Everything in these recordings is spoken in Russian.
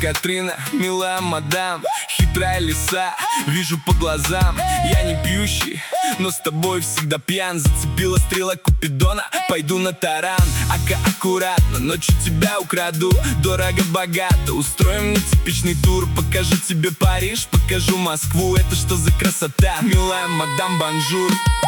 Катрина, милая мадам, хитрая лиса, вижу по глазам. Я не пьющий, но с тобой всегда пьян. Зацепила стрела Купидона, пойду на таран. Ака аккуратно, ночью тебя украду. Дорого-богато, устроим нетипичный тур. Покажу тебе Париж, покажу Москву. Это что за красота, милая мадам, бонжур.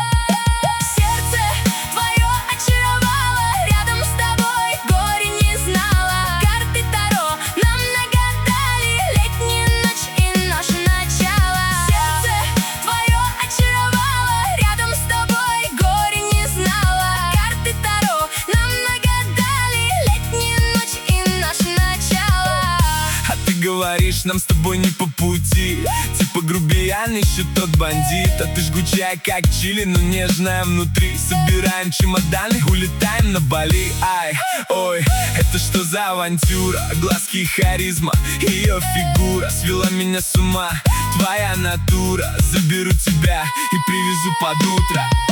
Говоришь, нам с тобой не по пути. Типа грубиян ищет тот бандит. А ты жгучая, как чили, но нежная внутри. Собираем чемоданы, улетаем на Бали. Ай, ой, это что за авантюра? Глазки и харизма, ее фигура свела меня с ума. Твоя натура, заберу тебя и привезу под утро.